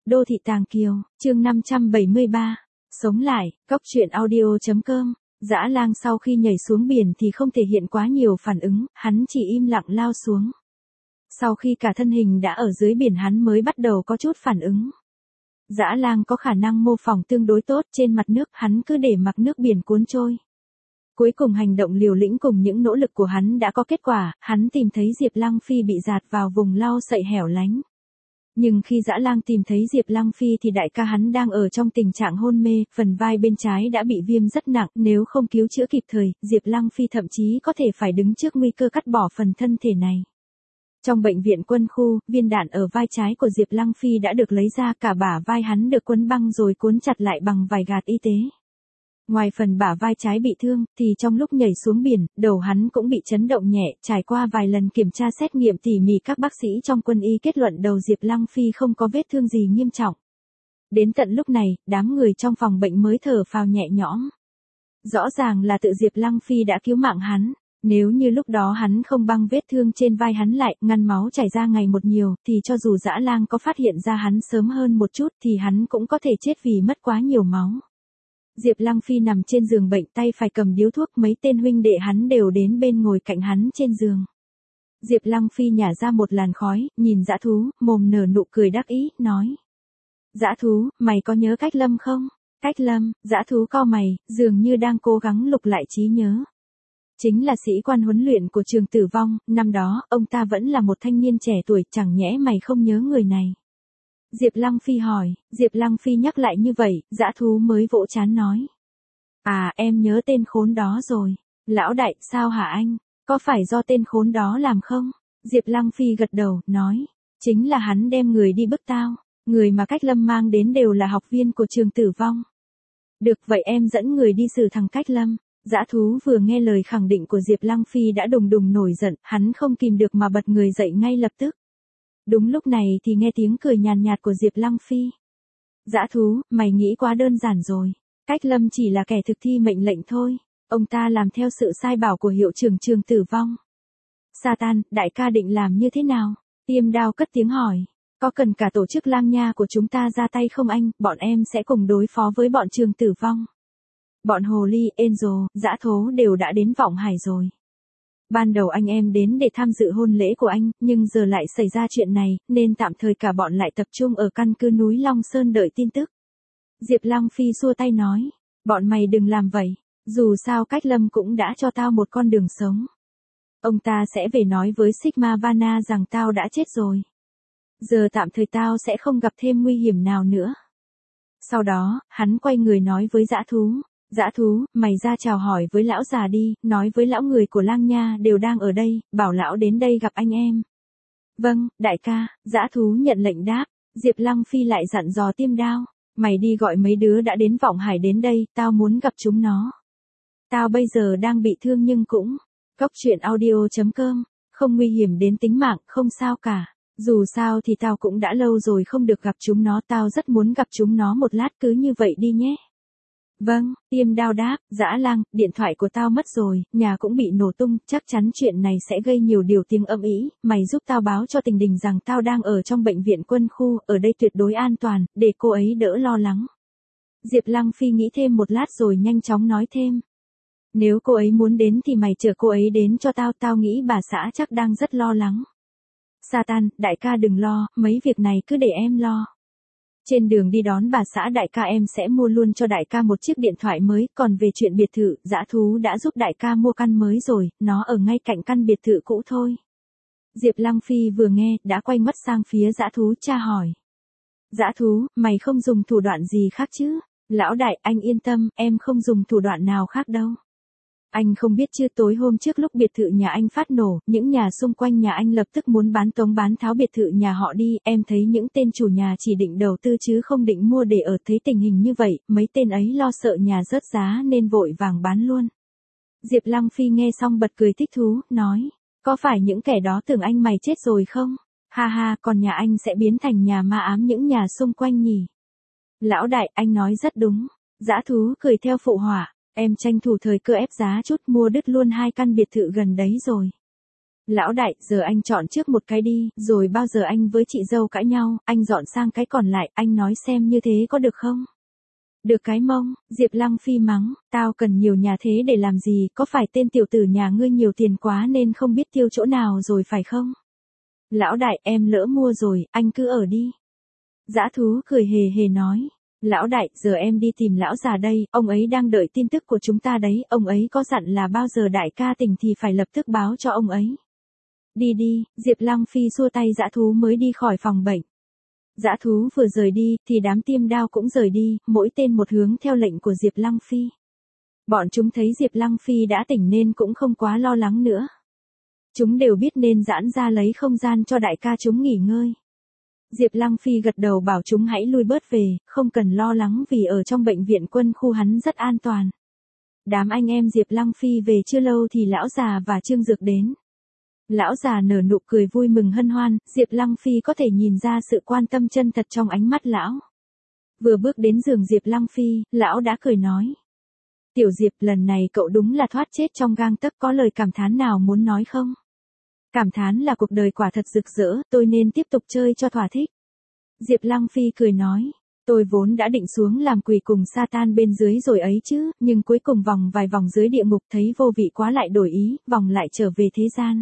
Đô thị Tàng Kiều, chương 573. Sống lại, cốc truyện audio.com. Dã Lang sau khi nhảy xuống biển thì không thể hiện quá nhiều phản ứng, hắn chỉ im lặng lao xuống. Sau khi cả thân hình đã ở dưới biển hắn mới bắt đầu có chút phản ứng. Dã Lang có khả năng mô phỏng tương đối tốt, trên mặt nước hắn cứ để mặc nước biển cuốn trôi. Cuối cùng hành động liều lĩnh cùng những nỗ lực của hắn đã có kết quả, hắn tìm thấy Diệp Lăng Phi bị dạt vào vùng lau sậy hẻo lánh. Nhưng khi Dã Lang tìm thấy Diệp Lăng Phi thì đại ca hắn đang ở trong tình trạng hôn mê, phần vai bên trái đã bị viêm rất nặng, nếu không cứu chữa kịp thời, Diệp Lăng Phi thậm chí có thể phải đứng trước nguy cơ cắt bỏ phần thân thể này. Trong bệnh viện quân khu, viên đạn ở vai trái của Diệp Lăng Phi đã được lấy ra, cả bả vai hắn được quấn băng rồi cuốn chặt lại bằng vải gạt y tế. Ngoài phần bả vai trái bị thương, thì trong lúc nhảy xuống biển, đầu hắn cũng bị chấn động nhẹ, trải qua vài lần kiểm tra xét nghiệm tỉ mỉ các bác sĩ trong quân y kết luận đầu Diệp Lăng Phi không có vết thương gì nghiêm trọng. Đến tận lúc này, đám người trong phòng bệnh mới thở phào nhẹ nhõm. Rõ ràng là tự Diệp Lăng Phi đã cứu mạng hắn. Nếu như lúc đó hắn không băng vết thương trên vai hắn lại, ngăn máu chảy ra ngày một nhiều, thì cho dù Dã Lang có phát hiện ra hắn sớm hơn một chút thì hắn cũng có thể chết vì mất quá nhiều máu. Diệp Lăng Phi nằm trên giường bệnh, tay phải cầm điếu thuốc, mấy tên huynh đệ hắn đều đến bên ngồi cạnh hắn trên giường. Diệp Lăng Phi nhả ra một làn khói, nhìn Dã Thú, mồm nở nụ cười đắc ý, nói. Dã Thú, mày có nhớ Cách Lâm không? Cách Lâm, Dã Thú cau mày, dường như đang cố gắng lục lại trí nhớ. Chính là sĩ quan huấn luyện của trường Tử Vong, năm đó, ông ta vẫn là một thanh niên trẻ tuổi, chẳng nhẽ mày không nhớ người này. Diệp Lăng Phi hỏi, Diệp Lăng Phi nhắc lại như vậy, Dã Thú mới vỗ trán nói. À, em nhớ tên khốn đó rồi. Lão đại, sao hả anh? Có phải do tên khốn đó làm không? Diệp Lăng Phi gật đầu, nói. Chính là hắn đem người đi bức tao. Người mà Cách Lâm mang đến đều là học viên của trường Tử Vong. Được, vậy em dẫn người đi xử thằng Cách Lâm. Dã Thú vừa nghe lời khẳng định của Diệp Lăng Phi đã đùng đùng nổi giận, hắn không kìm được mà bật người dậy ngay lập tức. Đúng lúc này thì nghe tiếng cười nhàn nhạt của Diệp Lăng Phi. Dã Thú, mày nghĩ quá đơn giản rồi. Cách Lâm chỉ là kẻ thực thi mệnh lệnh thôi. Ông ta làm theo sự sai bảo của hiệu trưởng trường Tử Vong. Satan, đại ca định làm như thế nào? Tiêm Đao cất tiếng hỏi. Có cần cả tổ chức Lang Nha của chúng ta ra tay không anh? Bọn em sẽ cùng đối phó với bọn trường Tử Vong. Bọn Hồ Ly, Angel, Dã Thố đều đã đến Vọng Hải rồi. Ban đầu anh em đến để tham dự hôn lễ của anh, nhưng giờ lại xảy ra chuyện này, nên tạm thời cả bọn lại tập trung ở căn cứ núi Long Sơn đợi tin tức. Diệp Lăng Phi xua tay nói, bọn mày đừng làm vậy, dù sao Cách Lâm cũng đã cho tao một con đường sống. Ông ta sẽ về nói với Sigma Vana rằng tao đã chết rồi. Giờ tạm thời tao sẽ không gặp thêm nguy hiểm nào nữa. Sau đó, hắn quay người nói với Dã Thú. Dã Thú, mày ra chào hỏi với lão già đi, nói với lão người của Lang Nha đều đang ở đây, bảo lão đến đây gặp anh em. Vâng, đại ca, Dã Thú nhận lệnh đáp. Diệp Lăng Phi lại dặn dò Tiêm Đao, mày đi gọi mấy đứa đã đến Vọng Hải đến đây, tao muốn gặp chúng nó. Tao bây giờ đang bị thương nhưng cũng, cốc truyện audio.com, không nguy hiểm đến tính mạng, không sao cả. Dù sao thì tao cũng đã lâu rồi không được gặp chúng nó, tao rất muốn gặp chúng nó một lát, cứ như vậy đi nhé. Vâng, Tiêm Đao đáp, Dã Lang, điện thoại của tao mất rồi, nhà cũng bị nổ tung, chắc chắn chuyện này sẽ gây nhiều điều tiếng âm ĩ, mày giúp tao báo cho Tình Đình rằng tao đang ở trong bệnh viện quân khu, ở đây tuyệt đối an toàn, để cô ấy đỡ lo lắng. Diệp Lăng Phi nghĩ thêm một lát rồi nhanh chóng nói thêm. Nếu cô ấy muốn đến thì mày chở cô ấy đến cho tao, tao nghĩ bà xã chắc đang rất lo lắng. Satan, đại ca đừng lo, mấy việc này cứ để em lo. Trên đường đi đón bà xã đại ca em sẽ mua luôn cho đại ca một chiếc điện thoại mới, còn về chuyện biệt thự, Dã Thú đã giúp đại ca mua căn mới rồi, nó ở ngay cạnh căn biệt thự cũ thôi. Diệp Lăng Phi vừa nghe, đã quay mắt sang phía Dã Thú tra hỏi. Dã Thú, mày không dùng thủ đoạn gì khác chứ? Lão đại, anh yên tâm, em không dùng thủ đoạn nào khác đâu. Anh không biết chứ, tối hôm trước lúc biệt thự nhà anh phát nổ, những nhà xung quanh nhà anh lập tức muốn bán tống bán tháo biệt thự nhà họ đi, em thấy những tên chủ nhà chỉ định đầu tư chứ không định mua để ở, thấy tình hình như vậy, mấy tên ấy lo sợ nhà rớt giá nên vội vàng bán luôn. Diệp Lăng Phi nghe xong bật cười thích thú, nói, có phải những kẻ đó tưởng anh mày chết rồi không? Ha ha, còn nhà anh sẽ biến thành nhà ma ám những nhà xung quanh nhỉ? Lão đại, anh nói rất đúng. Dã Thú cười theo phụ họa. Em tranh thủ thời cơ ép giá chút, mua đứt luôn 2 căn biệt thự gần đấy rồi. Lão đại, giờ anh chọn trước một cái đi, rồi bao giờ anh với chị dâu cãi nhau, anh dọn sang cái còn lại, anh nói xem như thế có được không? Được cái mông, Diệp Lăng Phi mắng, tao cần nhiều nhà thế để làm gì, có phải tên tiểu tử nhà ngươi nhiều tiền quá nên không biết tiêu chỗ nào rồi phải không? Lão đại, em lỡ mua rồi, anh cứ ở đi. Dã thú cười hề hề nói. Lão đại, giờ em đi tìm lão già đây, ông ấy đang đợi tin tức của chúng ta đấy, ông ấy có dặn là bao giờ đại ca tỉnh thì phải lập tức báo cho ông ấy. Đi đi, Diệp Lăng Phi xua tay dã thú mới đi khỏi phòng bệnh. Dã thú vừa rời đi, thì đám tiêm đao cũng rời đi, mỗi tên một hướng theo lệnh của Diệp Lăng Phi. Bọn chúng thấy Diệp Lăng Phi đã tỉnh nên cũng không quá lo lắng nữa. Chúng đều biết nên giãn ra lấy không gian cho đại ca chúng nghỉ ngơi. Diệp Lăng Phi gật đầu bảo chúng hãy lui bớt về, không cần lo lắng vì ở trong bệnh viện quân khu hắn rất an toàn. Đám anh em Diệp Lăng Phi về chưa lâu thì lão già và Trương Dược đến. Lão già nở nụ cười vui mừng hân hoan, Diệp Lăng Phi có thể nhìn ra sự quan tâm chân thật trong ánh mắt lão. Vừa bước đến giường Diệp Lăng Phi, lão đã cười nói. Tiểu Diệp, lần này cậu đúng là thoát chết trong gang tấc, có lời cảm thán nào muốn nói không? Cảm thán là cuộc đời quả thật rực rỡ, tôi nên tiếp tục chơi cho thỏa thích. Diệp Lăng Phi cười nói, tôi vốn đã định xuống làm quỷ cùng Satan bên dưới rồi ấy chứ, nhưng cuối cùng vòng vài vòng dưới địa ngục thấy vô vị quá lại đổi ý, vòng lại trở về thế gian.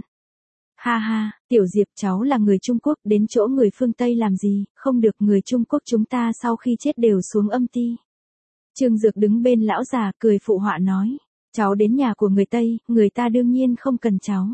Ha ha, Tiểu Diệp, cháu là người Trung Quốc, đến chỗ người phương Tây làm gì, không được, người Trung Quốc chúng ta sau khi chết đều xuống âm ti. Trương Dược đứng bên lão già cười phụ họa nói, cháu đến nhà của người Tây, người ta đương nhiên không cần cháu.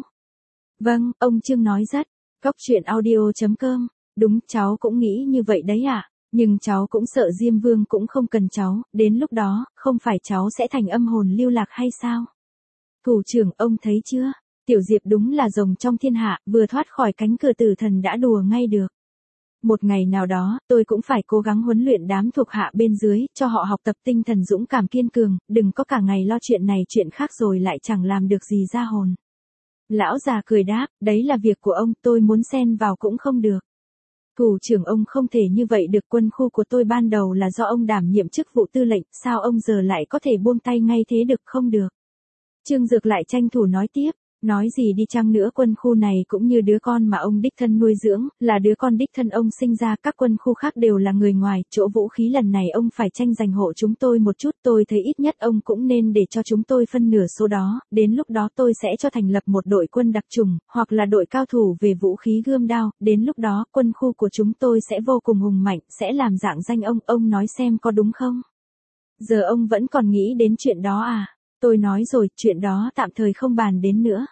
Vâng, ông Trương nói rất. Góc truyện audio.com, đúng, cháu cũng nghĩ như vậy đấy ạ. Nhưng cháu cũng sợ Diêm Vương cũng không cần cháu, đến lúc đó, không phải cháu sẽ thành âm hồn lưu lạc hay sao? Thủ trưởng, ông thấy chưa? Tiểu Diệp đúng là rồng trong thiên hạ, vừa thoát khỏi cánh cửa tử thần đã đùa ngay được. Một ngày nào đó, tôi cũng phải cố gắng huấn luyện đám thuộc hạ bên dưới, cho họ học tập tinh thần dũng cảm kiên cường, đừng có cả ngày lo chuyện này chuyện khác rồi lại chẳng làm được gì ra hồn. Lão già cười đáp, đấy là việc của ông, tôi muốn xen vào cũng không được. Thủ trưởng, ông không thể như vậy được, quân khu của tôi ban đầu là do ông đảm nhiệm chức vụ tư lệnh, sao ông giờ lại có thể buông tay ngay thế được, không được. Trương Dược lại tranh thủ nói tiếp. Nói gì đi chăng nữa quân khu này cũng như đứa con mà ông đích thân nuôi dưỡng, là đứa con đích thân ông sinh ra, các quân khu khác đều là người ngoài, chỗ vũ khí lần này ông phải tranh giành hộ chúng tôi một chút, tôi thấy ít nhất ông cũng nên để cho chúng tôi phân nửa số đó, đến lúc đó tôi sẽ cho thành lập một đội quân đặc chủng, hoặc là đội cao thủ về vũ khí gươm đao, đến lúc đó quân khu của chúng tôi sẽ vô cùng hùng mạnh, sẽ làm dạng danh ông nói xem có đúng không? Giờ ông vẫn còn nghĩ đến chuyện đó à? Tôi nói rồi, chuyện đó tạm thời không bàn đến nữa.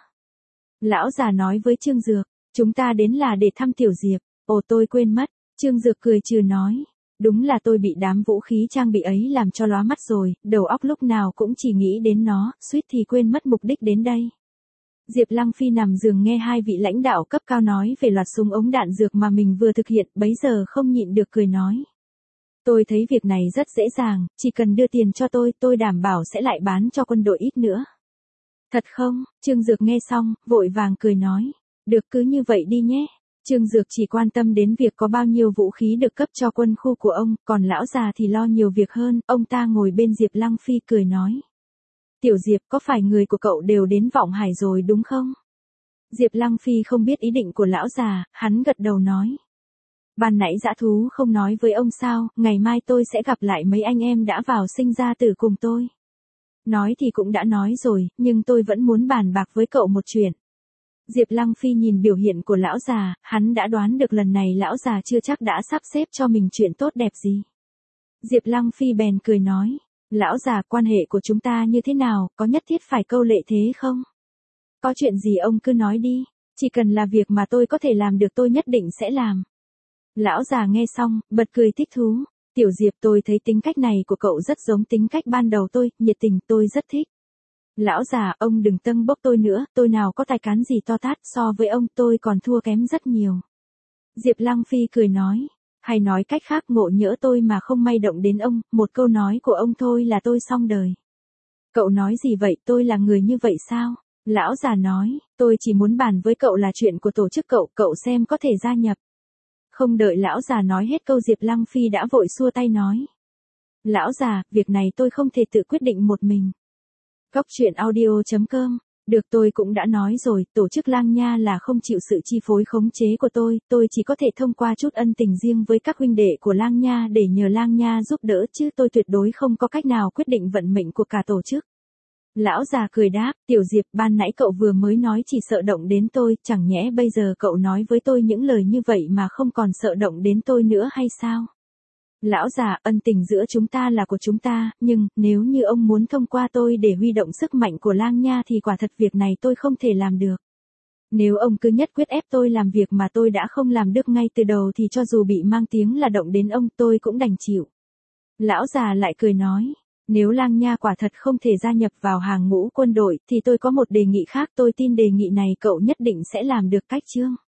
Lão già nói với Trương Dược, chúng ta đến là để thăm Tiểu Diệp. Ồ, tôi quên mất. Trương Dược cười trừ nói, đúng là tôi bị đám vũ khí trang bị ấy làm cho lóa mắt rồi, đầu óc lúc nào cũng chỉ nghĩ đến nó, suýt thì quên mất mục đích đến đây. Diệp Lăng Phi nằm giường nghe hai vị lãnh đạo cấp cao nói về loạt súng ống đạn dược mà mình vừa thực hiện, bấy giờ không nhịn được cười nói. Tôi thấy việc này rất dễ dàng, chỉ cần đưa tiền cho tôi đảm bảo sẽ lại bán cho quân đội ít nữa. Thật không? Trương Dược nghe xong, vội vàng cười nói. Được, cứ như vậy đi nhé. Trương Dược chỉ quan tâm đến việc có bao nhiêu vũ khí được cấp cho quân khu của ông, còn lão già thì lo nhiều việc hơn, ông ta ngồi bên Diệp Lăng Phi cười nói. Tiểu Diệp, có phải người của cậu đều đến Vọng Hải rồi đúng không? Diệp Lăng Phi không biết ý định của lão già, hắn gật đầu nói. Ban nãy dã thú không nói với ông sao, ngày mai tôi sẽ gặp lại mấy anh em đã vào sinh ra tử cùng tôi. Nói thì cũng đã nói rồi, nhưng tôi vẫn muốn bàn bạc với cậu một chuyện. Diệp Lăng Phi nhìn biểu hiện của lão già, hắn đã đoán được lần này lão già chưa chắc đã sắp xếp cho mình chuyện tốt đẹp gì. Diệp Lăng Phi bèn cười nói, lão già, quan hệ của chúng ta như thế nào, có nhất thiết phải câu lệ thế không? Có chuyện gì ông cứ nói đi, chỉ cần là việc mà tôi có thể làm được tôi nhất định sẽ làm. Lão già nghe xong, bật cười thích thú. Tiểu Diệp, tôi thấy tính cách này của cậu rất giống tính cách ban đầu tôi, nhiệt tình, tôi rất thích. Lão già, ông đừng tâng bốc tôi nữa, tôi nào có tài cán gì to tát, so với ông tôi còn thua kém rất nhiều. Diệp Lăng Phi cười nói, hay nói cách khác, ngộ nhỡ tôi mà không may động đến ông, một câu nói của ông thôi là tôi xong đời. Cậu nói gì vậy, tôi là người như vậy sao? Lão già nói, tôi chỉ muốn bàn với cậu là chuyện của tổ chức cậu xem có thể gia nhập. Không đợi lão già nói hết câu Diệp Lăng Phi đã vội xua tay nói. Lão già, việc này tôi không thể tự quyết định một mình. Góc truyện audio.com Được, tôi cũng đã nói rồi, tổ chức Lang Nha là không chịu sự chi phối khống chế của tôi chỉ có thể thông qua chút ân tình riêng với các huynh đệ của Lang Nha để nhờ Lang Nha giúp đỡ chứ tôi tuyệt đối không có cách nào quyết định vận mệnh của cả tổ chức. Lão già cười đáp, Tiểu Diệp, ban nãy cậu vừa mới nói chỉ sợ động đến tôi, chẳng nhẽ bây giờ cậu nói với tôi những lời như vậy mà không còn sợ động đến tôi nữa hay sao? Lão già, ân tình giữa chúng ta là của chúng ta, nhưng, nếu như ông muốn thông qua tôi để huy động sức mạnh của Lang Nha thì quả thật việc này tôi không thể làm được. Nếu ông cứ nhất quyết ép tôi làm việc mà tôi đã không làm được ngay từ đầu thì cho dù bị mang tiếng là động đến ông tôi cũng đành chịu. Lão già lại cười nói, nếu Lang Nha quả thật không thể gia nhập vào hàng ngũ quân đội thì tôi có một đề nghị khác, tôi tin đề nghị này cậu nhất định sẽ làm được. Cách chương